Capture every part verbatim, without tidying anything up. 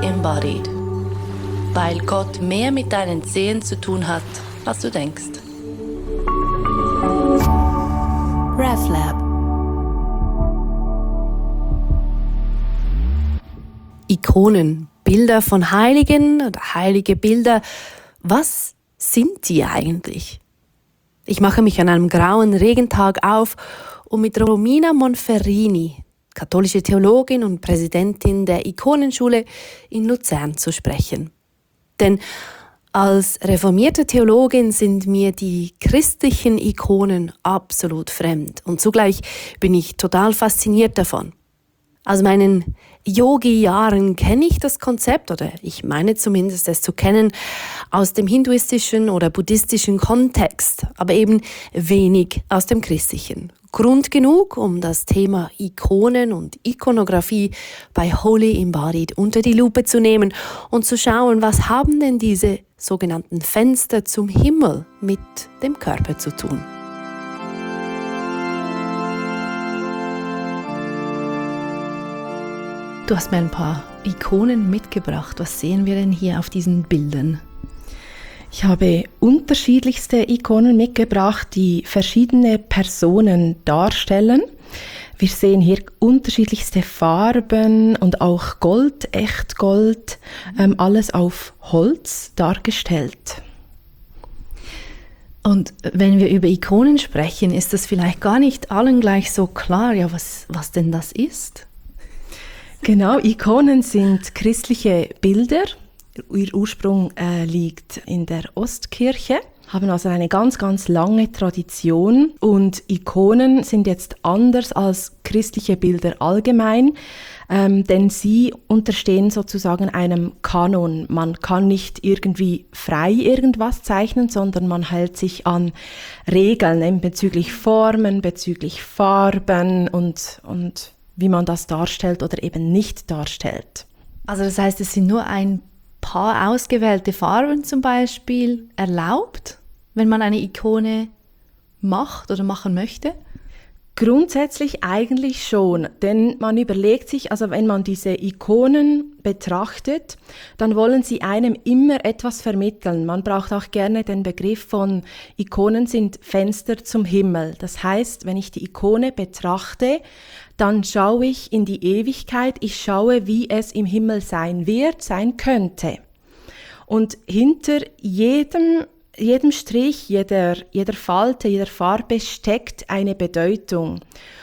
Embodied. Weil Gott mehr mit deinen Zehen zu tun hat, als du denkst. RefLab. Ikonen, Bilder von Heiligen oder heilige Bilder. Was sind die eigentlich? Ich mache mich an einem grauen Regentag auf, um mit Romina Monferrini, katholische Theologin und Präsidentin der Ikonenschule in Luzern, zu sprechen. Denn als reformierte Theologin sind mir die christlichen Ikonen absolut fremd und zugleich bin ich total fasziniert davon. Aus meinen Yogi-Jahren kenne ich das Konzept, oder ich meine zumindest es zu kennen, aus dem hinduistischen oder buddhistischen Kontext, aber eben wenig aus dem christlichen. Grund genug, um das Thema Ikonen und Ikonografie bei Holy Embodied unter die Lupe zu nehmen und zu schauen, was haben denn diese sogenannten Fenster zum Himmel mit dem Körper zu tun. Du hast mir ein paar Ikonen mitgebracht. Was sehen wir denn hier auf diesen Bildern? Ich habe unterschiedlichste Ikonen mitgebracht, die verschiedene Personen darstellen. Wir sehen hier unterschiedlichste Farben und auch Gold, Echtgold, ähm, alles auf Holz dargestellt. Und wenn wir über Ikonen sprechen, ist das vielleicht gar nicht allen gleich so klar, ja, was, was denn das ist? Genau, Ikonen sind christliche Bilder. Ihr Ursprung äh, liegt in der Ostkirche, haben also eine ganz, ganz lange Tradition. Und Ikonen sind jetzt anders als christliche Bilder allgemein, ähm, denn sie unterstehen sozusagen einem Kanon. Man kann nicht irgendwie frei irgendwas zeichnen, sondern man hält sich an Regeln, eben bezüglich Formen, bezüglich Farben und, und wie man das darstellt oder eben nicht darstellt. Also das heißt, es sind nur ein paar ausgewählte Farben zum Beispiel erlaubt, wenn man eine Ikone macht oder machen möchte? Grundsätzlich eigentlich schon, denn man überlegt sich, also wenn man diese Ikonen betrachtet, dann wollen sie einem immer etwas vermitteln. Man braucht auch gerne den Begriff von Ikonen sind Fenster zum Himmel. Das heißt, wenn ich die Ikone betrachte, dann schaue ich in die Ewigkeit, ich schaue, wie es im Himmel sein wird, sein könnte. Und hinter jedem jedem Strich, jeder, jeder Falte, jeder Farbe steckt eine Bedeutung.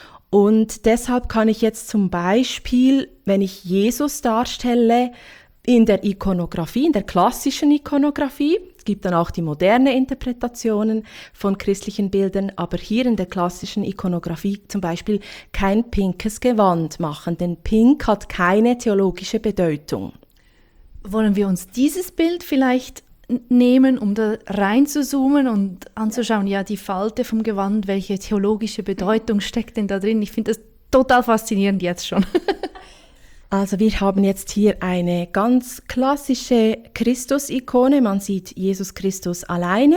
Und deshalb kann ich jetzt zum Beispiel, wenn ich Jesus darstelle, in der Ikonografie, in der klassischen Ikonografie, es gibt dann auch die moderne Interpretationen von christlichen Bildern, aber hier in der klassischen Ikonografie zum Beispiel kein pinkes Gewand machen, denn pink hat keine theologische Bedeutung. Wollen wir uns dieses Bild vielleicht nehmen, um da rein zu zoomen und anzuschauen, ja, die Falte vom Gewand, welche theologische Bedeutung steckt denn da drin? Ich finde das total faszinierend jetzt schon. Also wir haben jetzt hier eine ganz klassische Christus-Ikone. Man sieht Jesus Christus alleine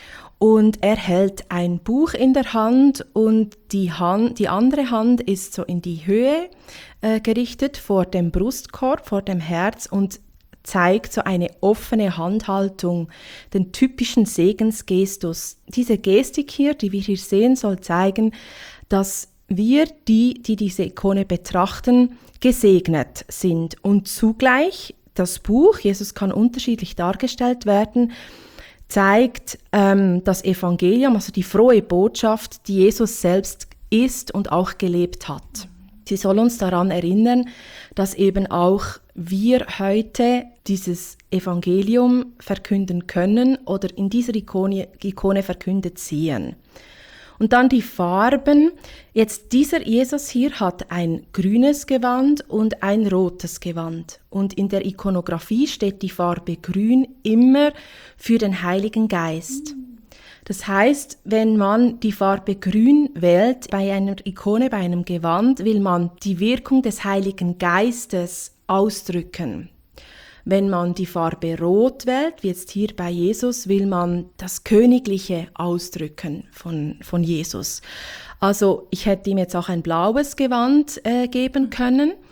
und er hält ein Buch in der Hand und die, Hand, die andere Hand ist so in die Höhe äh, gerichtet vor dem Brustkorb, vor dem Herz und zeigt so eine offene Handhaltung, den typischen Segensgestus. Diese Gestik hier, die wir hier sehen, soll zeigen, dass wir, die, die diese Ikone betrachten, gesegnet sind. Und zugleich das Buch, Jesus kann unterschiedlich dargestellt werden, zeigt ähm, das Evangelium, also die frohe Botschaft, die Jesus selbst ist und auch gelebt hat. Sie soll uns daran erinnern, dass eben auch wir heute dieses Evangelium verkünden können oder in dieser Ikone, Ikone verkündet sehen. Und dann die Farben. Jetzt dieser Jesus hier hat ein grünes Gewand und ein rotes Gewand. Und in der Ikonografie steht die Farbe grün immer für den Heiligen Geist. Das heißt, wenn man die Farbe grün wählt bei einer Ikone, bei einem Gewand, will man die Wirkung des Heiligen Geistes ausdrücken. Wenn man die Farbe rot wählt, wie jetzt hier bei Jesus, will man das Königliche ausdrücken von, von Jesus. Also ich hätte ihm jetzt auch ein blaues Gewand äh, geben können.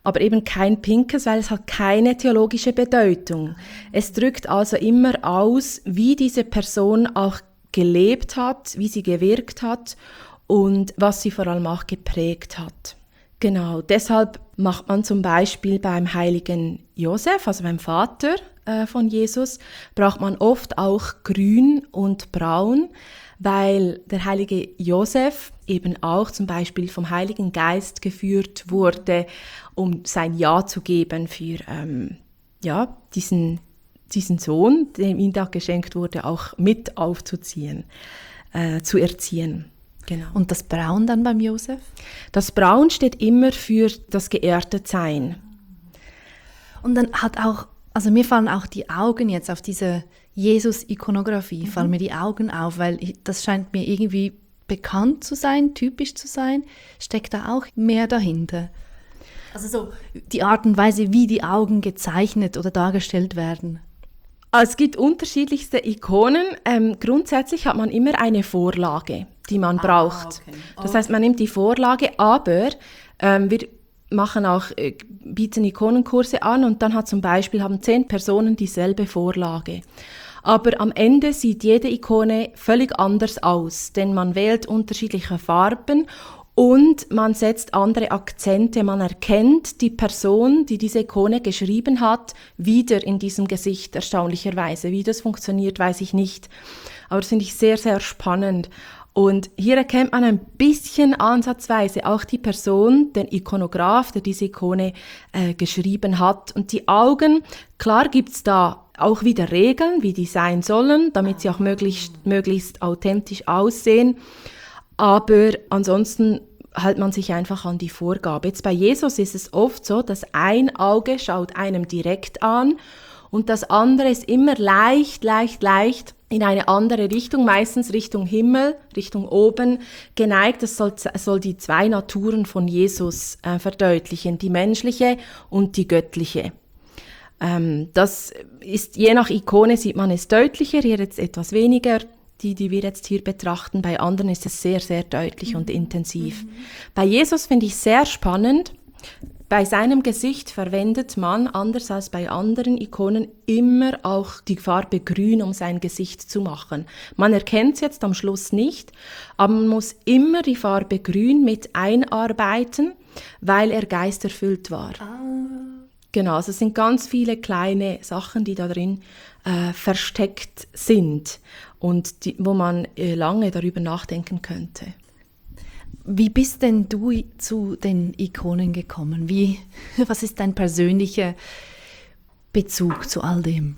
aber eben kein pinkes, weil es hat keine theologische Bedeutung. Es drückt also immer aus, wie diese Person auch gelebt hat, wie sie gewirkt hat und was sie vor allem auch geprägt hat. Genau, deshalb macht man zum Beispiel beim heiligen Josef, also beim Vater äh, von Jesus, braucht man oft auch grün und braun, weil der heilige Josef eben auch zum Beispiel vom Heiligen Geist geführt wurde, um sein Ja zu geben für ähm, ja, diesen, diesen Sohn, dem ihm da geschenkt wurde, auch mit aufzuziehen, äh, zu erziehen. Genau. Und das Braun dann beim Josef? Das Braun steht immer für das Geerdetetsein. Und dann hat auch, also mir fallen auch die Augen jetzt auf diese Jesus-Ikonografie, mhm. fallen mir die Augen auf, weil ich, das scheint mir irgendwie bekannt zu sein, typisch zu sein. Steckt da auch mehr dahinter? Also so die Art und Weise, wie die Augen gezeichnet oder dargestellt werden. Es gibt unterschiedlichste Ikonen. Ähm, grundsätzlich hat man immer eine Vorlage, die man ah, braucht. Okay. Das okay. heißt, man nimmt die Vorlage, aber ähm, wir machen auch, äh, bieten Ikonenkurse an und dann hat zum Beispiel, haben zehn Personen dieselbe Vorlage. Aber am Ende sieht jede Ikone völlig anders aus, denn man wählt unterschiedliche Farben und man setzt andere Akzente. Man erkennt die Person, die diese Ikone geschrieben hat, wieder in diesem Gesicht, erstaunlicherweise. Wie das funktioniert, weiß ich nicht. Aber das finde ich sehr, sehr spannend. Und hier erkennt man ein bisschen ansatzweise auch die Person, den Ikonograf, der diese Ikone äh, geschrieben hat. Und die Augen, klar gibt's da auch wieder Regeln, wie die sein sollen, damit sie auch möglichst, möglichst authentisch aussehen. Aber ansonsten hält man sich einfach an die Vorgabe. Jetzt bei Jesus ist es oft so, dass ein Auge schaut einem direkt an und das andere ist immer leicht, leicht, leicht in eine andere Richtung, meistens Richtung Himmel, Richtung oben geneigt. Das soll, soll die zwei Naturen von Jesus äh, verdeutlichen, die menschliche und die göttliche. Ähm, das ist, je nach Ikone sieht man es deutlicher, hier jetzt etwas weniger. Die, die wir jetzt hier betrachten, bei anderen ist es sehr, sehr deutlich mhm. und intensiv. Mhm. Bei Jesus finde ich sehr spannend, bei seinem Gesicht verwendet man, anders als bei anderen Ikonen, immer auch die Farbe Grün, um sein Gesicht zu machen. Man erkennt es jetzt am Schluss nicht, aber man muss immer die Farbe Grün mit einarbeiten, weil er geisterfüllt war. Ah. Genau, also es sind ganz viele kleine Sachen, die da drin äh, versteckt sind und die, wo man äh, lange darüber nachdenken könnte. Wie bist denn du zu den Ikonen gekommen? Wie, was ist dein persönlicher Bezug zu all dem?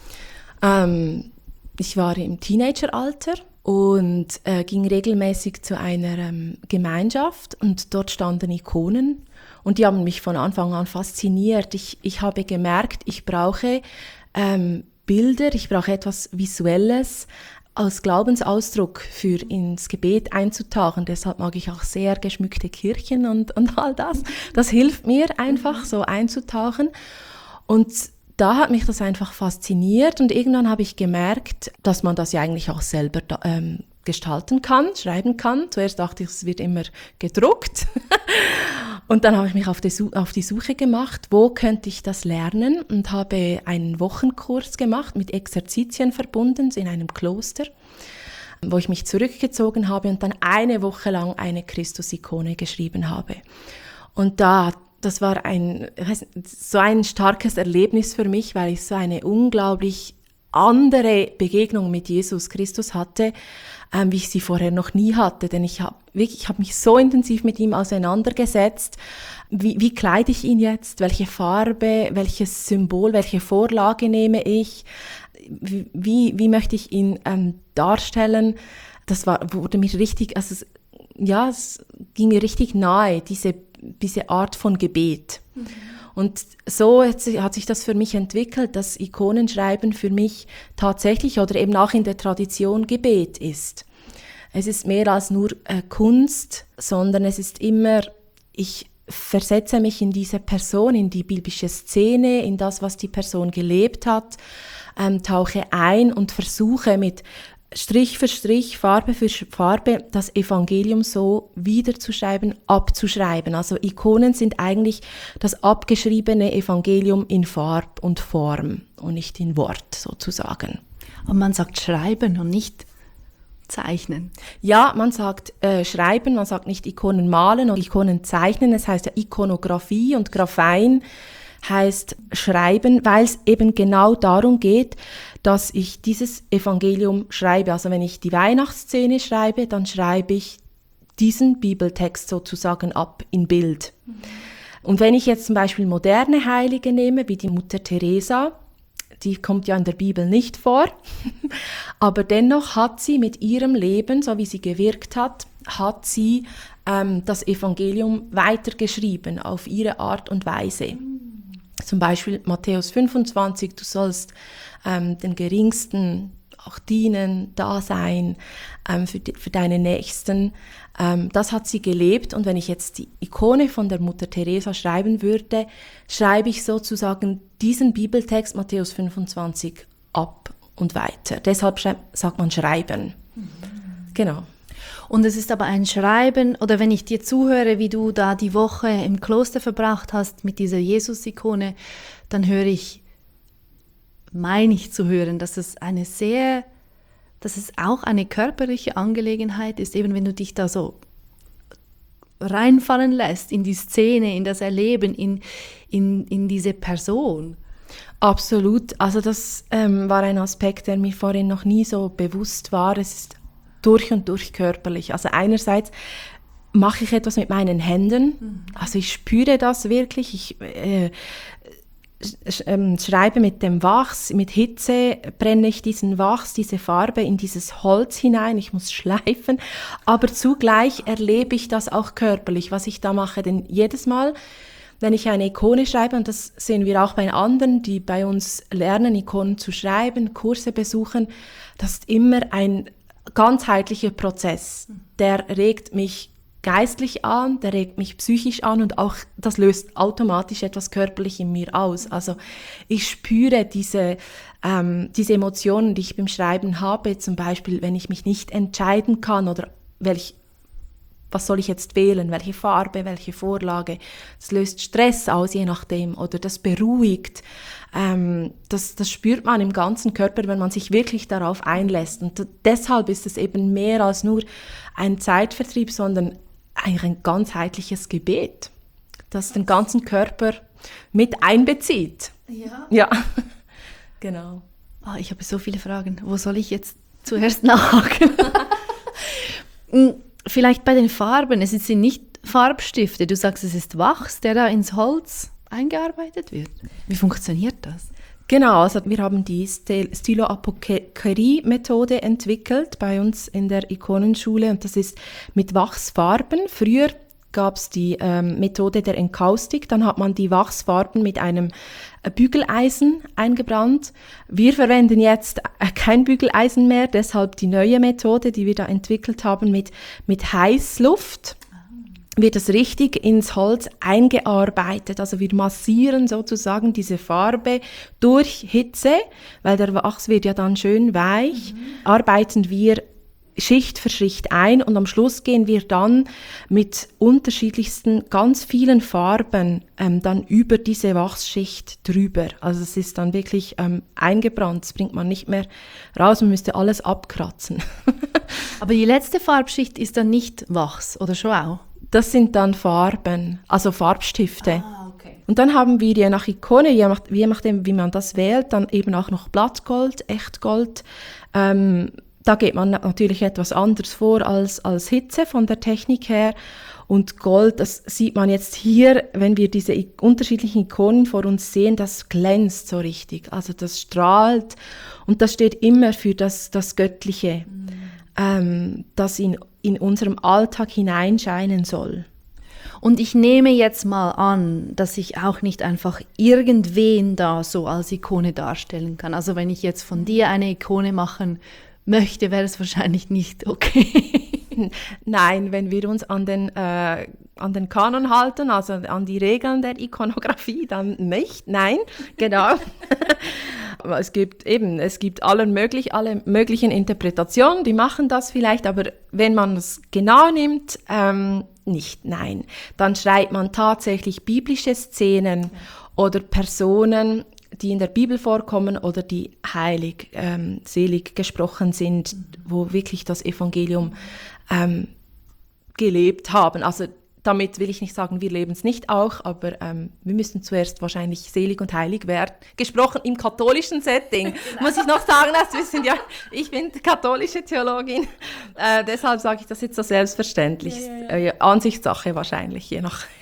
Ähm, ich war im Teenageralter und äh, ging regelmäßig zu einer ähm, Gemeinschaft und dort standen Ikonen und die haben mich von Anfang an fasziniert. Ich, ich habe gemerkt, ich brauche ähm, Bilder, ich brauche etwas Visuelles als Glaubensausdruck für ins Gebet einzutauchen. Deshalb mag ich auch sehr geschmückte Kirchen und, und all das. Das hilft mir einfach, so einzutauchen. Und da hat mich das einfach fasziniert und irgendwann habe ich gemerkt, dass man das ja eigentlich auch selber da, ähm, gestalten kann, schreiben kann. Zuerst dachte ich, es wird immer gedruckt. Und dann habe ich mich auf die, auf die Suche gemacht, wo könnte ich das lernen und habe einen Wochenkurs gemacht, mit Exerzitien verbunden in einem Kloster, wo ich mich zurückgezogen habe und dann eine Woche lang eine Christus-Ikone geschrieben habe. Und da, das war ein, so ein starkes Erlebnis für mich, weil ich so eine unglaublich andere Begegnung mit Jesus Christus hatte, ähm, wie ich sie vorher noch nie hatte. Denn ich habe wirklich, ich habe mich so intensiv mit ihm auseinandergesetzt. Wie, wie kleide ich ihn jetzt? Welche Farbe? Welches Symbol? Welche Vorlage nehme ich? Wie, wie, wie möchte ich ihn ähm, darstellen? Das war, wurde mir richtig, also es, ja, es ging mir richtig nahe, diese, diese Art von Gebet. Mhm. Und so hat sich das für mich entwickelt, dass Ikonenschreiben für mich tatsächlich oder eben auch in der Tradition Gebet ist. Es ist mehr als nur äh, Kunst, sondern es ist immer, ich versetze mich in diese Person, in die biblische Szene, in das, was die Person gelebt hat, ähm, tauche ein und versuche mit Strich für Strich, Farbe für Farbe, das Evangelium so wiederzuschreiben, abzuschreiben. Also Ikonen sind eigentlich das abgeschriebene Evangelium in Farb und Form und nicht in Wort sozusagen. Und man sagt schreiben und nicht zeichnen. Ja, man sagt äh, schreiben, man sagt nicht Ikonen malen oder Ikonen zeichnen. Es heißt ja Ikonographie und Graphein heißt schreiben, weil es eben genau darum geht, dass ich dieses Evangelium schreibe. Also wenn ich die Weihnachtsszene schreibe, dann schreibe ich diesen Bibeltext sozusagen ab in Bild. Mhm. Und wenn ich jetzt zum Beispiel moderne Heilige nehme, wie die Mutter Teresa, die kommt ja in der Bibel nicht vor, aber dennoch hat sie mit ihrem Leben, so wie sie gewirkt hat, hat sie ähm, das Evangelium weitergeschrieben auf ihre Art und Weise. Zum Beispiel Matthäus fünfundzwanzig, du sollst ähm, den Geringsten auch dienen, da sein ähm, für, die, für deine Nächsten. Ähm, das hat sie gelebt und wenn ich jetzt die Ikone von der Mutter Teresa schreiben würde, schreibe ich sozusagen diesen Bibeltext Matthäus fünfundzwanzig ab und weiter. Deshalb sagt man schreiben. Mhm. Genau. Und es ist aber ein Schreiben, oder wenn ich dir zuhöre, wie du da die Woche im Kloster verbracht hast mit dieser Jesus-Ikone, dann höre ich, meine ich zu hören, dass es eine sehr, dass es auch eine körperliche Angelegenheit ist, eben wenn du dich da so reinfallen lässt in die Szene, in das Erleben, in, in, in diese Person. Absolut. Also das ähm, war ein Aspekt, der mir vorhin noch nie so bewusst war. Es ist durch und durch körperlich. Also einerseits mache ich etwas mit meinen Händen, mhm. also ich spüre das wirklich, ich äh, sch- äh, schreibe mit dem Wachs, mit Hitze brenne ich diesen Wachs, diese Farbe in dieses Holz hinein, ich muss schleifen, aber zugleich erlebe ich das auch körperlich, was ich da mache, denn jedes Mal, wenn ich eine Ikone schreibe, und das sehen wir auch bei anderen, die bei uns lernen, Ikonen zu schreiben, Kurse besuchen, das ist immer ein ganzheitlicher Prozess, der regt mich geistlich an, der regt mich psychisch an und auch das löst automatisch etwas körperlich in mir aus. Also ich spüre diese, ähm, diese Emotionen, die ich beim Schreiben habe, zum Beispiel, wenn ich mich nicht entscheiden kann oder welch, was soll ich jetzt wählen, welche Farbe, welche Vorlage. Das löst Stress aus, je nachdem, oder das beruhigt. Ähm, das, das spürt man im ganzen Körper, wenn man sich wirklich darauf einlässt. Und deshalb ist es eben mehr als nur ein Zeitvertrieb, sondern eigentlich ein ganzheitliches Gebet, das den ganzen Körper mit einbezieht. Ja. Ja, genau. Oh, ich habe so viele Fragen. Wo soll ich jetzt zuerst nachhaken? Vielleicht bei den Farben. Es sind nicht Farbstifte. Du sagst, es ist Wachs, der da ins Holz eingearbeitet wird. Wie funktioniert das? Genau, also wir haben die Stylo-Apokerie-Methode entwickelt bei uns in der Ikonenschule und das ist mit Wachsfarben. Früher gab es die ähm, Methode der Enkaustik, dann hat man die Wachsfarben mit einem äh, Bügeleisen eingebrannt. Wir verwenden jetzt äh, kein Bügeleisen mehr, deshalb die neue Methode, die wir da entwickelt haben mit, mit Heißluft. Wird das richtig ins Holz eingearbeitet. Also wir massieren sozusagen diese Farbe durch Hitze, weil der Wachs wird ja dann schön weich, mhm. arbeiten wir Schicht für Schicht ein und am Schluss gehen wir dann mit unterschiedlichsten, ganz vielen Farben ähm, dann über diese Wachsschicht drüber. Also es ist dann wirklich ähm, eingebrannt, das bringt man nicht mehr raus, man müsste alles abkratzen. Aber die letzte Farbschicht ist dann nicht Wachs, oder schon auch? Das sind dann Farben, also Farbstifte. Ah, okay. Und dann haben wir je nach Ikone, je, nach, je nachdem wie man das wählt, dann eben auch noch Blattgold, Echtgold. Ähm, da geht man natürlich etwas anders vor als, als Hitze von der Technik her. Und Gold, das sieht man jetzt hier, wenn wir diese I- unterschiedlichen Ikonen vor uns sehen, das glänzt so richtig. Also das strahlt und das steht immer für das, das Göttliche, mhm. ähm, das in in unserem Alltag hineinscheinen soll. Und ich nehme jetzt mal an, dass ich auch nicht einfach irgendwen da so als Ikone darstellen kann. Also wenn ich jetzt von dir eine Ikone machen möchte, wäre es wahrscheinlich nicht okay. Nein, wenn wir uns an den, äh, an den Kanon halten, also an die Regeln der Ikonografie, dann nicht. Nein, genau. Es gibt eben, es gibt alle, möglich, alle möglichen Interpretationen, die machen das vielleicht, aber wenn man es genau nimmt, ähm, nicht, nein. Dann schreibt man tatsächlich biblische Szenen oder Personen, die in der Bibel vorkommen oder die heilig, ähm, selig gesprochen sind, wo wirklich das Evangelium ähm, gelebt haben. Also damit will ich nicht sagen, wir leben es nicht auch, aber ähm, wir müssen zuerst wahrscheinlich selig und heilig werden. Gesprochen im katholischen Setting, genau. Muss ich noch sagen, das wissen ja, ich bin katholische Theologin, äh, deshalb sage ich das jetzt so selbstverständlich. Ja, ja, ja. Äh, Ansichtssache wahrscheinlich, je nach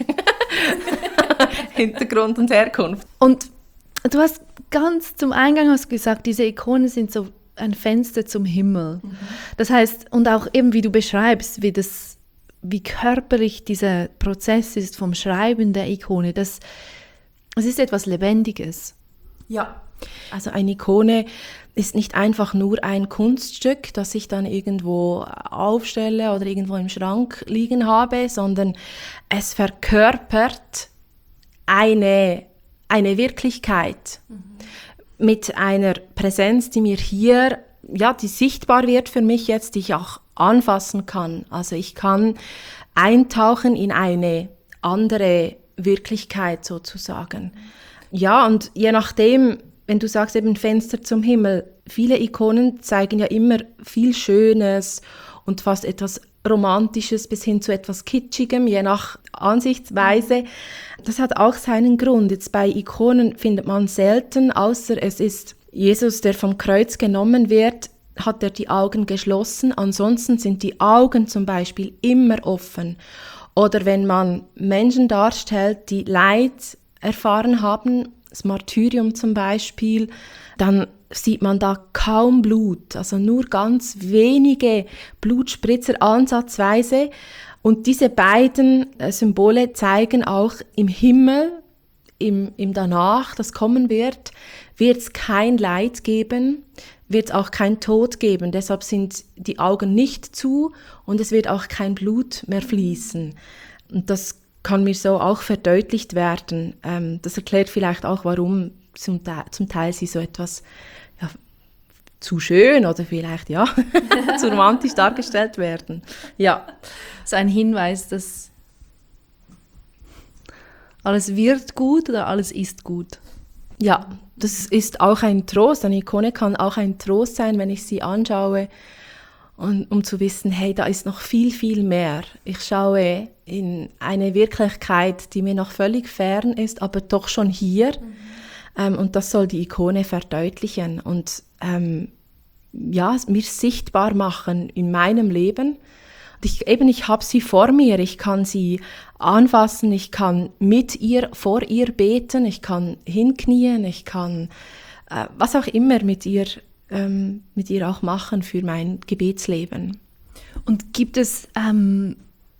Hintergrund und Herkunft. Und du hast ganz zum Eingang hast gesagt, diese Ikonen sind so ein Fenster zum Himmel. Mhm. Das heißt, und auch eben, wie du beschreibst, wie das wie körperlich dieser Prozess ist vom Schreiben der Ikone, das, das ist etwas Lebendiges. Ja, also eine Ikone ist nicht einfach nur ein Kunststück, das ich dann irgendwo aufstelle oder irgendwo im Schrank liegen habe, sondern es verkörpert eine, eine Wirklichkeit mhm. mit einer Präsenz, die mir hier, ja, die sichtbar wird für mich jetzt, die ich auch anfassen kann. Also ich kann eintauchen in eine andere Wirklichkeit sozusagen. Ja, und je nachdem, wenn du sagst eben Fenster zum Himmel, viele Ikonen zeigen ja immer viel Schönes und fast etwas Romantisches bis hin zu etwas Kitschigem, je nach Ansichtsweise. Das hat auch seinen Grund. Jetzt bei Ikonen findet man selten, außer es ist Jesus, der vom Kreuz genommen wird, hat er die Augen geschlossen. Ansonsten sind die Augen zum Beispiel immer offen. Oder wenn man Menschen darstellt, die Leid erfahren haben, das Martyrium zum Beispiel, dann sieht man da kaum Blut, also nur ganz wenige Blutspritzer ansatzweise. Und diese beiden Symbole zeigen auch im Himmel, im, im Danach, das kommen wird, wird es kein Leid geben, wird es auch kein Tod geben. Deshalb sind die Augen nicht zu und es wird auch kein Blut mehr fließen. Und das kann mir so auch verdeutlicht werden. Ähm, das erklärt vielleicht auch, warum zum Teil, zum Teil sie so etwas ja, zu schön oder vielleicht ja zu romantisch dargestellt werden. Ja, so ein Hinweis, dass alles wird gut oder alles ist gut. Ja, das ist auch ein Trost. Eine Ikone kann auch ein Trost sein, wenn ich sie anschaue, und, um zu wissen, hey, da ist noch viel, viel mehr. Ich schaue in eine Wirklichkeit, die mir noch völlig fern ist, aber doch schon hier. Mhm. Ähm, und das soll die Ikone verdeutlichen und ähm, ja, mir sichtbar machen in meinem Leben. Und ich, eben, ich habe sie vor mir, ich kann sie anfassen, ich kann mit ihr, vor ihr beten, ich kann hinknien, ich kann äh, was auch immer mit ihr, ähm, mit ihr auch machen für mein Gebetsleben. Und gibt es ähm,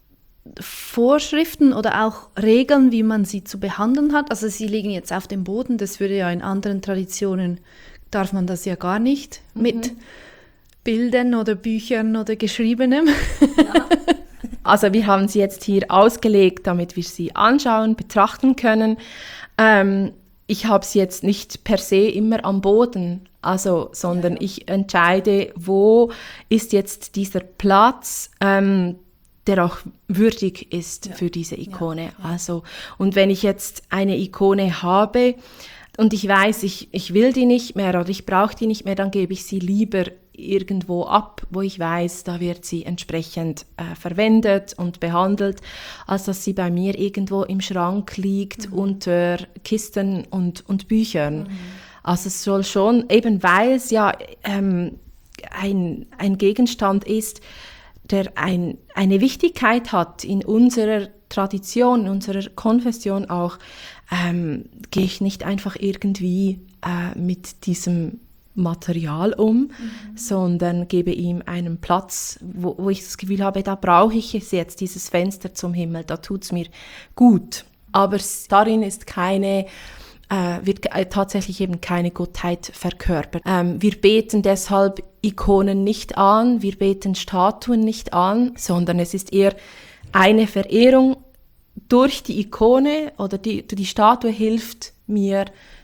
Vorschriften oder auch Regeln, wie man sie zu behandeln hat? Also sie liegen jetzt auf dem Boden, das würde ja in anderen Traditionen, darf man das ja gar nicht mhm. mit Bildern oder Büchern oder Geschriebenem. Ja. Also wir haben sie jetzt hier ausgelegt, damit wir sie anschauen, betrachten können. Ähm, ich habe sie jetzt nicht per se immer am Boden, also, sondern ja, ja. ich entscheide, wo ist jetzt dieser Platz, ähm, der auch würdig ist ja. für diese Ikone. Ja. Ja. Also, und wenn ich jetzt eine Ikone habe und ich weiß, ich, ich will die nicht mehr oder ich brauche die nicht mehr, dann gebe ich sie lieber irgendwo ab, wo ich weiß, da wird sie entsprechend äh, verwendet und behandelt, als dass sie bei mir irgendwo im Schrank liegt, mhm. unter Kisten und, und Büchern. Mhm. Also es soll schon, eben weil es ja ähm, ein, ein Gegenstand ist, der ein, eine Wichtigkeit hat in unserer Tradition, in unserer Konfession auch, ähm, gehe ich nicht einfach irgendwie äh, mit diesem Material um, mhm. sondern gebe ihm einen Platz, wo, wo ich das Gefühl habe, da brauche ich es jetzt, dieses Fenster zum Himmel, da tut es mir gut. Aber darin ist keine, äh, wird äh, tatsächlich eben keine Gottheit verkörpert. Ähm, wir beten deshalb Ikonen nicht an, wir beten Statuen nicht an, sondern es ist eher eine Verehrung durch die Ikone oder die, die Statue hilft mir,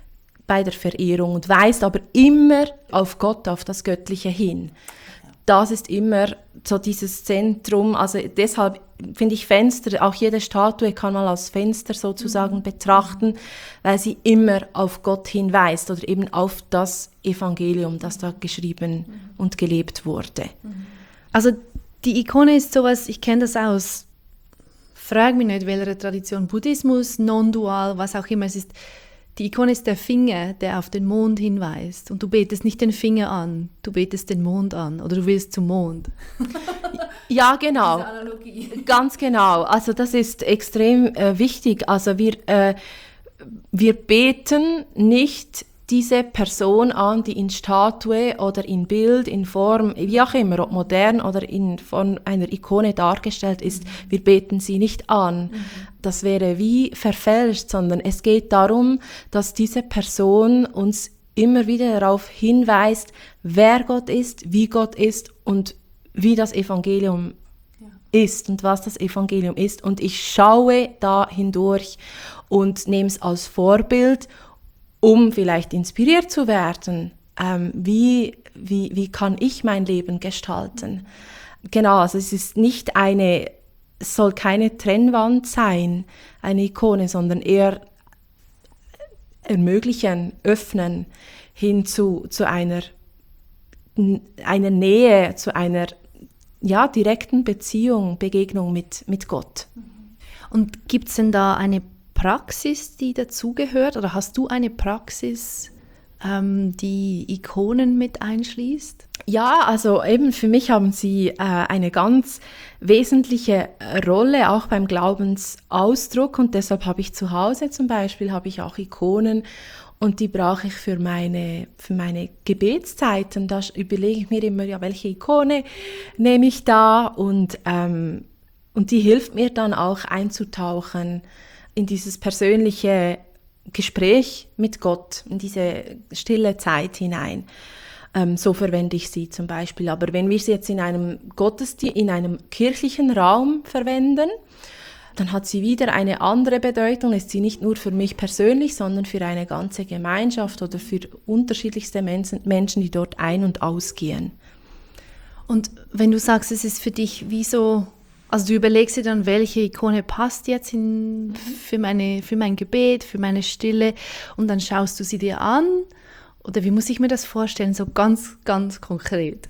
bei der Verehrung und weist aber immer auf Gott, auf das Göttliche hin. Das ist immer so dieses Zentrum, also deshalb finde ich Fenster, auch jede Statue kann man als Fenster sozusagen mhm. betrachten, weil sie immer auf Gott hinweist oder eben auf das Evangelium, das da geschrieben mhm. und gelebt wurde. Also die Ikone ist sowas, ich kenne das aus, frag mich nicht, welche Tradition, Buddhismus, non-dual, was auch immer es ist. Die Ikone ist der Finger, der auf den Mond hinweist. Und du betest nicht den Finger an, du betest den Mond an oder du willst zum Mond. Ja, genau. Diese Analogie. Ganz genau. Also das ist extrem äh, wichtig. Also wir, äh, wir beten nicht diese Person an, die in Statue oder in Bild, in Form, wie auch immer, ob modern oder in Form einer Ikone dargestellt ist. Mhm. Wir beten sie nicht an. Mhm. Das wäre wie verfälscht, sondern es geht darum, dass diese Person uns immer wieder darauf hinweist, wer Gott ist, wie Gott ist und wie das Evangelium ja. ist und was das Evangelium ist. Und ich schaue da hindurch und nehme es als Vorbild, um vielleicht inspiriert zu werden, ähm, wie, wie, wie kann ich mein Leben gestalten. Genau, also es ist nicht eine, es soll keine Trennwand sein, eine Ikone, sondern eher ermöglichen, öffnen hin zu, zu einer, einer Nähe, zu einer ja, direkten Beziehung, Begegnung mit, mit Gott. Und gibt es denn da eine Praxis, die dazugehört? Oder hast du eine Praxis, ähm, die Ikonen mit einschließt? Ja, also eben für mich haben sie äh, eine ganz wesentliche Rolle, auch beim Glaubensausdruck. Und deshalb habe ich zu Hause zum Beispiel, habe ich auch Ikonen und die brauche ich für meine, für meine Gebetszeiten. Da überlege ich mir immer, ja, welche Ikone nehme ich da? Und, ähm, und die hilft mir dann auch einzutauchen in dieses persönliche Gespräch mit Gott, in diese stille Zeit hinein. Ähm, so verwende ich sie zum Beispiel. Aber wenn wir sie jetzt in einem Gottesdienst, in einem kirchlichen Raum verwenden, dann hat sie wieder eine andere Bedeutung. Ist sie nicht nur für mich persönlich, sondern für eine ganze Gemeinschaft oder für unterschiedlichste Menschen, Menschen, die dort ein- und ausgehen. Und wenn du sagst, es ist für dich wie so, also du überlegst dir dann, welche Ikone passt jetzt in, für, meine, für mein Gebet, für meine Stille und dann schaust du sie dir an. Oder wie muss ich mir das vorstellen, so ganz, ganz konkret?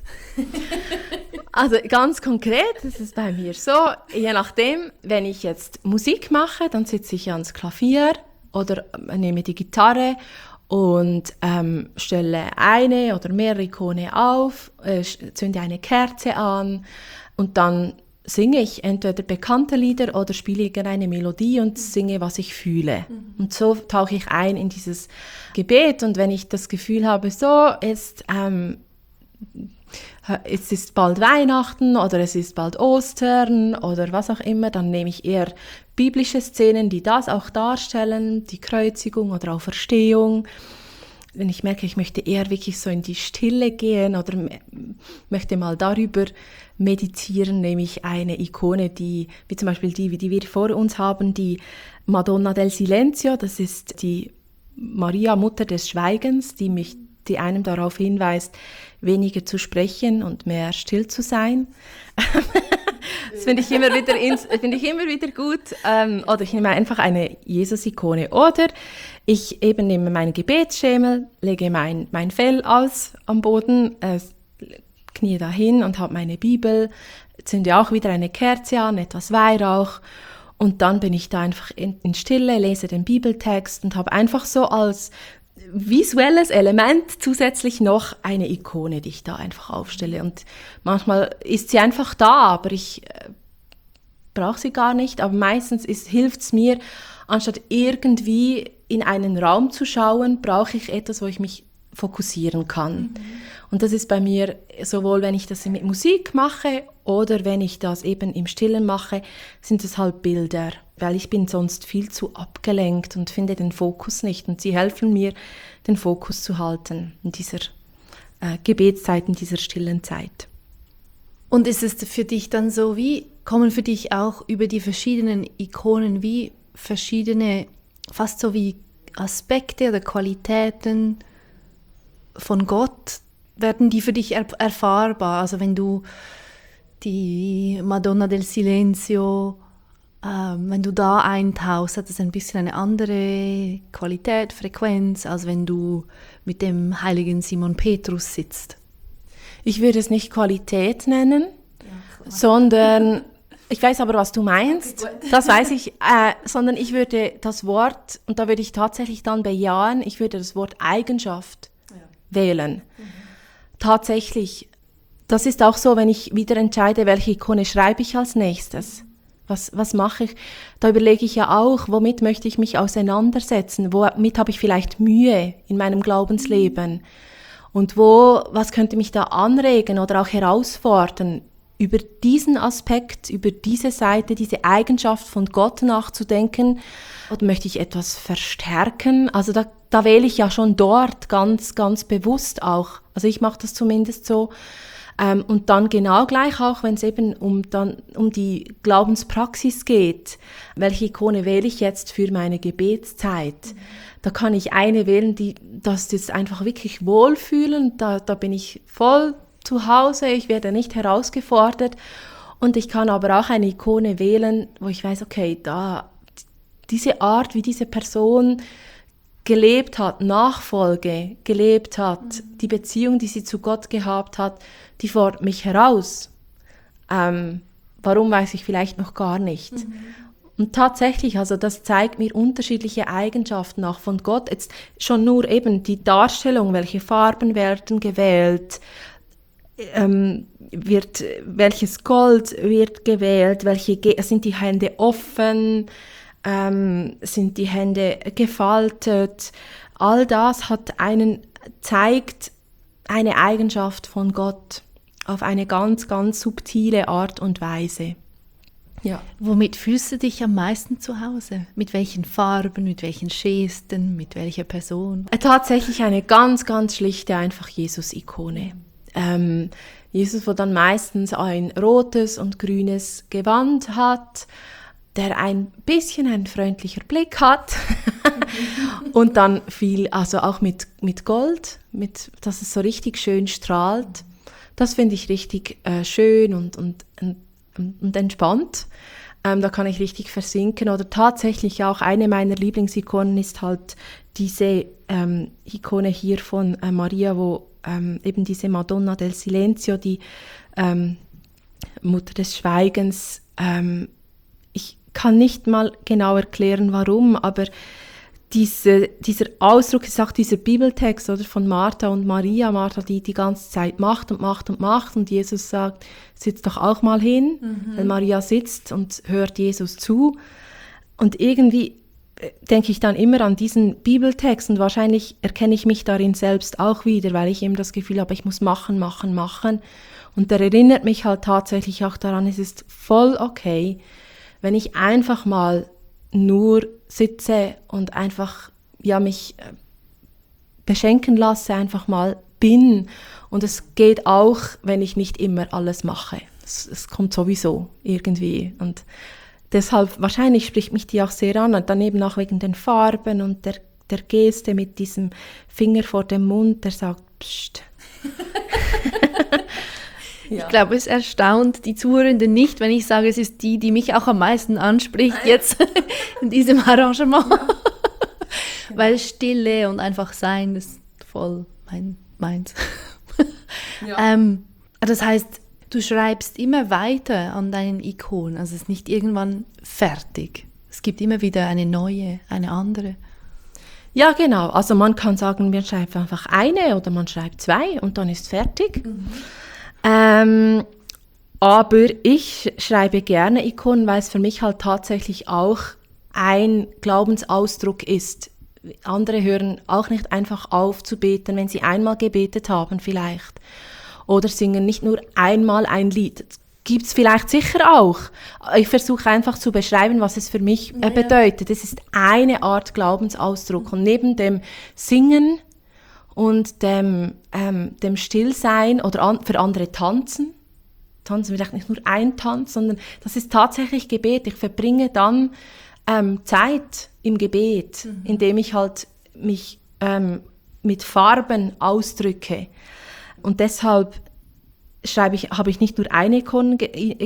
Also ganz konkret, das ist bei mir so, je nachdem, wenn ich jetzt Musik mache, dann sitze ich ans Klavier oder nehme die Gitarre und ähm, stelle eine oder mehrere Ikone auf, äh, zünde eine Kerze an und dann singe ich entweder bekannte Lieder oder spiele irgendeine Melodie und singe, was ich fühle. Mhm. Und so tauche ich ein in dieses Gebet. Und wenn ich das Gefühl habe, so, jetzt, ähm, es ist bald Weihnachten oder es ist bald Ostern oder was auch immer, dann nehme ich eher biblische Szenen, die das auch darstellen, die Kreuzigung oder Auferstehung. Wenn ich merke, ich möchte eher wirklich so in die Stille gehen oder m- möchte mal darüber meditieren, nehme ich eine Ikone, die, wie zum Beispiel die, die wir vor uns haben, die Madonna del Silenzio, das ist die Maria, Mutter des Schweigens, die mich, die einem darauf hinweist, weniger zu sprechen und mehr still zu sein. Das finde ich immer wieder, ins, finde ich immer wieder gut. Ähm, oder ich nehme einfach eine Jesus-Ikone. Oder ich eben nehme meinen Gebetsschemel, lege mein, mein Fell aus am Boden, äh, knie dahin und habe meine Bibel, zünde auch wieder eine Kerze an, etwas Weihrauch. Und dann bin ich da einfach in, in Stille, lese den Bibeltext und habe einfach so als visuelles Element zusätzlich noch eine Ikone, die ich da einfach aufstelle. Und manchmal ist sie einfach da, aber ich äh, brauche sie gar nicht. Aber meistens hilft es mir, anstatt irgendwie in einen Raum zu schauen, brauche ich etwas, wo ich mich fokussieren kann. Mhm. Und das ist bei mir sowohl, wenn ich das mit Musik mache oder wenn ich das eben im Stillen mache, sind es halt Bilder, weil ich bin sonst viel zu abgelenkt und finde den Fokus nicht. Und sie helfen mir, den Fokus zu halten in dieser äh, Gebetszeit, in dieser stillen Zeit. Und ist es für dich dann so, wie kommen für dich auch über die verschiedenen Ikonen wie verschiedene, fast so wie Aspekte oder Qualitäten von Gott, werden die für dich er- erfahrbar? Also wenn du die Madonna del Silenzio, ähm, wenn du da eintauchst, hat es ein bisschen eine andere Qualität, Frequenz, als wenn du mit dem heiligen Simon Petrus sitzt. Ich würde es nicht Qualität nennen, ja, sondern, ich weiß aber, was du meinst, das weiß ich, äh, sondern ich würde das Wort, und da würde ich tatsächlich dann bejahen, ich würde das Wort Eigenschaft ja. wählen. Mhm. Tatsächlich, das ist auch so, wenn ich wieder entscheide, welche Ikone schreibe ich als nächstes. Was, was mache ich? Da überlege ich ja auch, womit möchte ich mich auseinandersetzen? Womit habe ich vielleicht Mühe in meinem Glaubensleben? Und wo, was könnte mich da anregen oder auch herausfordern, über diesen Aspekt, über diese Seite, diese Eigenschaft von Gott nachzudenken? Oder möchte ich etwas verstärken? Also da, da wähle ich ja schon dort ganz, ganz bewusst auch. Also ich mache das zumindest so. Ähm, und dann genau gleich auch, wenn es eben um, dann, um die Glaubenspraxis geht, welche Ikone wähle ich jetzt für meine Gebetszeit? Mhm. Da kann ich eine wählen, die das jetzt einfach wirklich wohlfühlen, da, da bin ich voll zu Hause, ich werde nicht herausgefordert. Und ich kann aber auch eine Ikone wählen, wo ich weiß, okay, da diese Art, wie diese Person gelebt hat, Nachfolge gelebt hat, mhm. die Beziehung, die sie zu Gott gehabt hat, die fordert mich heraus. Ähm, warum, weiß ich vielleicht noch gar nicht. Mhm. Und tatsächlich, also das zeigt mir unterschiedliche Eigenschaften auch von Gott. Jetzt schon nur eben die Darstellung, welche Farben werden gewählt, ähm, wird, welches Gold wird gewählt, welche Ge- sind die Hände offen, Ähm, sind die Hände gefaltet. All das hat einen, zeigt eine Eigenschaft von Gott auf eine ganz, ganz subtile Art und Weise. Ja. Womit fühlst du dich am meisten zu Hause? Mit welchen Farben, mit welchen Gesten, mit welcher Person? Tatsächlich eine ganz, ganz schlichte, einfach Jesus-Ikone. Ähm, Jesus, wo dann meistens ein rotes und grünes Gewand hat, der ein bisschen ein freundlicher Blick hat und dann viel, also auch mit, mit Gold, mit, dass es so richtig schön strahlt. Das finde ich richtig äh, schön und, und, und, und entspannt. Ähm, da kann ich richtig versinken. Oder tatsächlich auch eine meiner Lieblingsikonen ist halt diese ähm, Ikone hier von äh, Maria, wo ähm, eben diese Madonna del Silenzio, die ähm, Mutter des Schweigens, ähm, ich kann nicht mal genau erklären, warum, aber diese, dieser Ausdruck ist auch dieser Bibeltext oder, von Martha und Maria. Martha, die die ganze Zeit macht und macht und macht und Jesus sagt, sitz doch auch mal hin, mhm. weil Maria sitzt und hört Jesus zu. Und irgendwie denke ich dann immer an diesen Bibeltext und wahrscheinlich erkenne ich mich darin selbst auch wieder, weil ich eben das Gefühl habe, ich muss machen, machen, machen. Und der erinnert mich halt tatsächlich auch daran, es ist voll okay, wenn ich einfach mal nur sitze und einfach ja, mich beschenken lasse, einfach mal bin. Und es geht auch, wenn ich nicht immer alles mache. Es, es kommt sowieso irgendwie. Und deshalb, wahrscheinlich spricht mich die auch sehr an. Und dann eben auch wegen den Farben und der, der Geste mit diesem Finger vor dem Mund, der sagt, Psst. Ja. Ich glaube, es erstaunt die Zuhörenden nicht, wenn ich sage, es ist die, die mich auch am meisten anspricht Nein. jetzt in diesem Arrangement. Ja. Genau. Weil Stille und einfach sein ist voll mein, meins. Ja. ähm, das heißt, du schreibst immer weiter an deinen Ikonen, also es ist nicht irgendwann fertig. Es gibt immer wieder eine neue, eine andere. Ja, genau. Also man kann sagen, man schreibt einfach eine oder man schreibt zwei und dann ist fertig. Mhm. Ähm, aber ich schreibe gerne Ikonen, weil es für mich halt tatsächlich auch ein Glaubensausdruck ist. Andere hören auch nicht einfach auf zu beten, wenn sie einmal gebetet haben vielleicht. Oder singen nicht nur einmal ein Lied. Gibt es vielleicht sicher auch. Ich versuche einfach zu beschreiben, was es für mich äh, bedeutet. Es ist eine Art Glaubensausdruck. Und neben dem Singen und dem, ähm, dem Stillsein oder an, für andere tanzen. Tanzen vielleicht nicht nur ein Tanz, sondern das ist tatsächlich Gebet. Ich verbringe dann ähm, Zeit im Gebet, mhm. indem ich halt mich ähm, mit Farben ausdrücke. Und deshalb schreibe ich, habe ich nicht nur eine Ikone,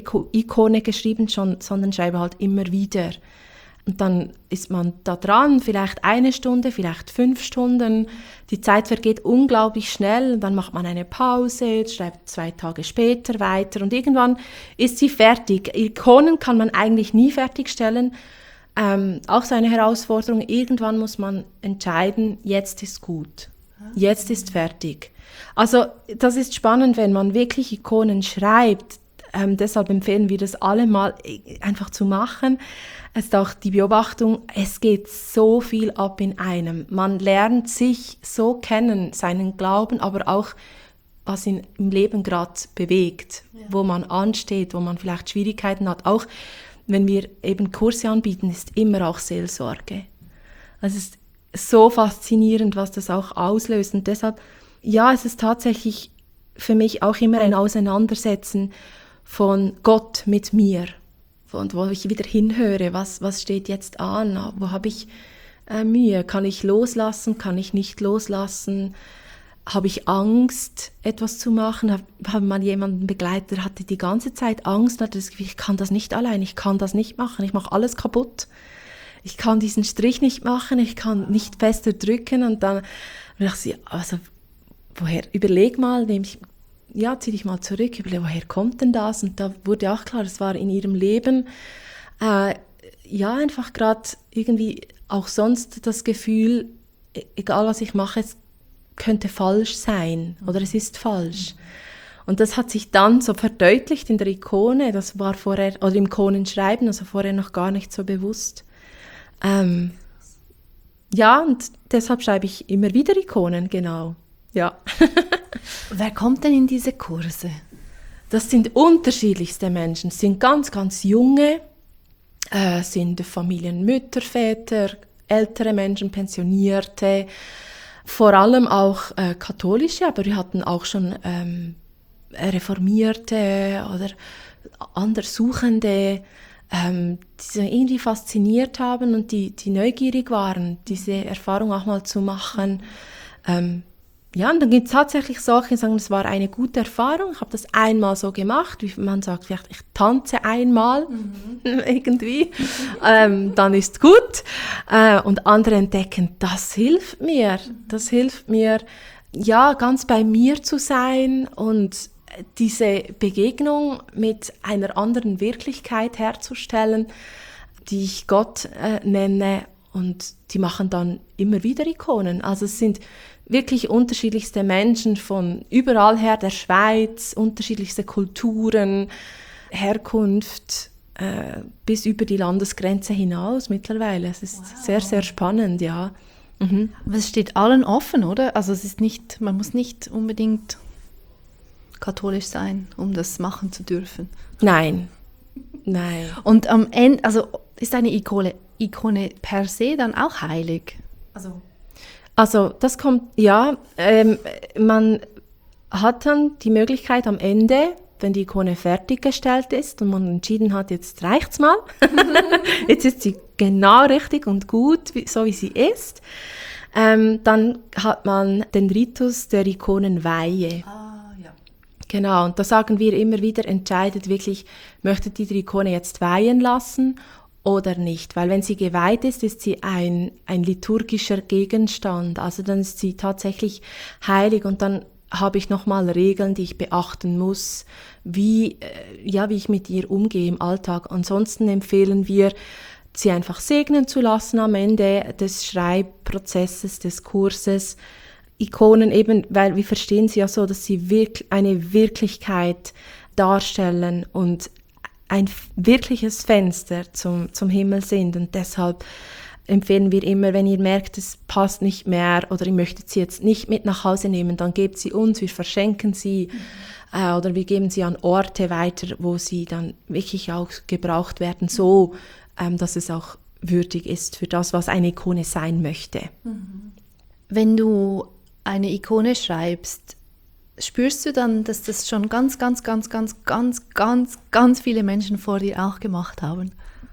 Ikone geschrieben, schon, sondern schreibe halt immer wieder. Und dann ist man da dran, vielleicht eine Stunde, vielleicht fünf Stunden. Die Zeit vergeht unglaublich schnell. Dann macht man eine Pause, schreibt zwei Tage später weiter und irgendwann ist sie fertig. Ikonen kann man eigentlich nie fertigstellen. Ähm, auch so eine Herausforderung. Irgendwann muss man entscheiden, jetzt ist gut. Jetzt ist fertig. Also das ist spannend, wenn man wirklich Ikonen schreibt. Ähm, deshalb empfehlen wir das alle mal einfach zu machen. Es ist auch die Beobachtung, es geht so viel ab in einem. Man lernt sich so kennen, seinen Glauben, aber auch, was ihn im Leben gerade bewegt, ja. Wo man ansteht, wo man vielleicht Schwierigkeiten hat. Auch wenn wir eben Kurse anbieten, ist immer auch Seelsorge. Also es ist so faszinierend, was das auch auslöst. Und deshalb, ja, es ist tatsächlich für mich auch immer ein Auseinandersetzen von Gott mit mir. Und wo ich wieder hinhöre, was, was steht jetzt an, wo habe ich äh, Mühe, kann ich loslassen, kann ich nicht loslassen, habe ich Angst, etwas zu machen, habe hab mal jemanden begleitet, der hatte die ganze Zeit Angst, hatte das Gefühl, ich kann das nicht allein, ich kann das nicht machen, ich mache alles kaputt, ich kann diesen Strich nicht machen, ich kann nicht fester drücken und dann dachte ich, also woher, überleg mal, nehme ich ja, zieh dich mal zurück, überlege, woher kommt denn das? Und da wurde auch klar, es war in ihrem Leben, äh, ja, einfach gerade irgendwie auch sonst das Gefühl, egal was ich mache, es könnte falsch sein oder es ist falsch. Und das hat sich dann so verdeutlicht in der Ikone, das war vorher, oder im Ikonenschreiben, also vorher noch gar nicht so bewusst. Ähm, ja, und deshalb schreibe ich immer wieder Ikonen, genau, ja. Wer kommt denn in diese Kurse? Das sind unterschiedlichste Menschen. Es sind ganz, ganz junge, äh, sind Familienmütter, Väter, ältere Menschen, Pensionierte, vor allem auch äh, katholische, aber wir hatten auch schon ähm, Reformierte oder Anderssuchende, ähm, die sich irgendwie fasziniert haben und die, die neugierig waren, diese Erfahrung auch mal zu machen. Ähm, Ja, und dann gibt es tatsächlich solche, die sagen, es war eine gute Erfahrung, ich habe das einmal so gemacht, wie man sagt, vielleicht ich tanze einmal, mhm. irgendwie, ähm, dann ist gut. Äh, und andere entdecken, das hilft mir, das hilft mir, ja, ganz bei mir zu sein und diese Begegnung mit einer anderen Wirklichkeit herzustellen, die ich Gott äh, nenne, und die machen dann immer wieder Ikonen. Also es sind wirklich unterschiedlichste Menschen von überall her der Schweiz, unterschiedlichste Kulturen, Herkunft, äh, bis über die Landesgrenze hinaus mittlerweile. Es ist wow. sehr, sehr spannend, ja. Mhm. Aber es steht allen offen, oder? Also es ist nicht, man muss nicht unbedingt katholisch sein, um das machen zu dürfen. Nein, nein. Und am Ende, also ist eine Ikone, Ikone per se dann auch heilig? Also Also das kommt, ja, ähm, man hat dann die Möglichkeit am Ende, wenn die Ikone fertiggestellt ist und man entschieden hat, jetzt reicht's mal, jetzt ist sie genau richtig und gut, wie, so wie sie ist, ähm, dann hat man den Ritus der Ikonenweihe. Ah, ja. Genau, und da sagen wir immer wieder, entscheidet wirklich, möchtet ihr die Ikone jetzt weihen lassen oder nicht, weil wenn sie geweiht ist, ist sie ein, ein liturgischer Gegenstand, also dann ist sie tatsächlich heilig und dann habe ich nochmal Regeln, die ich beachten muss, wie, ja, wie ich mit ihr umgehe im Alltag. Ansonsten empfehlen wir, sie einfach segnen zu lassen am Ende des Schreibprozesses, des Kurses. Ikonen eben, weil wir verstehen sie ja so, dass sie wirk- eine Wirklichkeit darstellen und ein wirkliches Fenster zum, zum Himmel sind. Und deshalb empfehlen wir immer, wenn ihr merkt, es passt nicht mehr oder ihr möchtet sie jetzt nicht mit nach Hause nehmen, dann gebt sie uns, wir verschenken sie mhm. äh, oder wir geben sie an Orte weiter, wo sie dann wirklich auch gebraucht werden, so ähm, dass es auch würdig ist für das, was eine Ikone sein möchte. Mhm. Wenn du eine Ikone schreibst, spürst du dann, dass das schon ganz, ganz, ganz, ganz, ganz, ganz, ganz viele Menschen vor dir auch gemacht haben?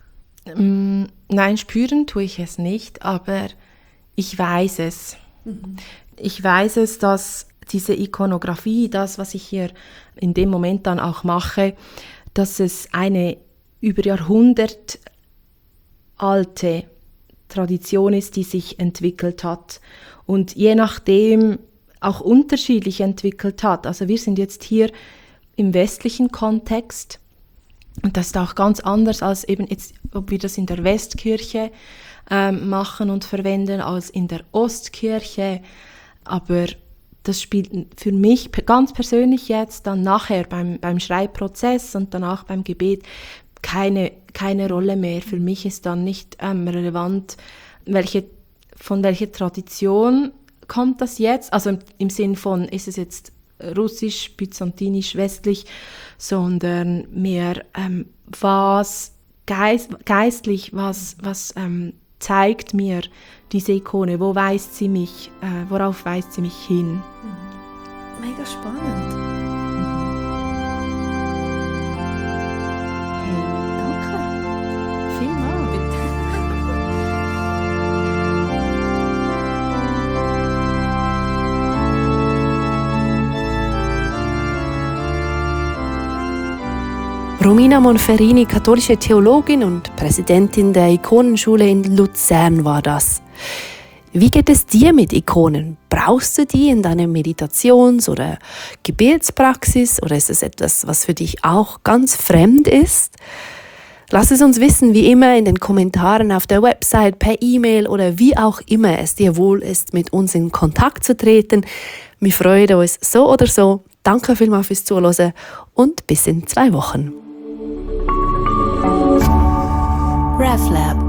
Mm, nein, spüren tue ich es nicht, aber ich weiß es. Mhm. Ich weiß es, dass diese Ikonografie, das, was ich hier in dem Moment dann auch mache, dass es eine über Jahrhundert alte Tradition ist, die sich entwickelt hat und je nachdem auch unterschiedlich entwickelt hat. Also wir sind jetzt hier im westlichen Kontext und das ist auch ganz anders als eben jetzt, ob wir das in der Westkirche ähm, machen und verwenden, als in der Ostkirche. Aber das spielt für mich ganz persönlich jetzt dann nachher beim, beim Schreibprozess und danach beim Gebet keine, keine Rolle mehr. Für mich ist dann nicht ähm, relevant, welche, von welcher Tradition kommt das jetzt. Also im, im Sinn von, ist es jetzt russisch, byzantinisch, westlich, sondern mehr ähm, was geist, geistlich, was, was ähm, zeigt mir diese Ikone, wo weist sie mich, äh, worauf weist sie mich hin. Mega spannend. Hey, danke. Vielmals. Romina Monferrini, katholische Theologin und Präsidentin der Ikonenschule in Luzern war das. Wie geht es dir mit Ikonen? Brauchst du die in deiner Meditations- oder Gebetspraxis oder ist es etwas, was für dich auch ganz fremd ist? Lass es uns wissen, wie immer in den Kommentaren auf der Website, per E-Mail oder wie auch immer es dir wohl ist, mit uns in Kontakt zu treten. Wir freuen uns so oder so. Danke vielmals fürs Zuhören und bis in zwei Wochen. RefLab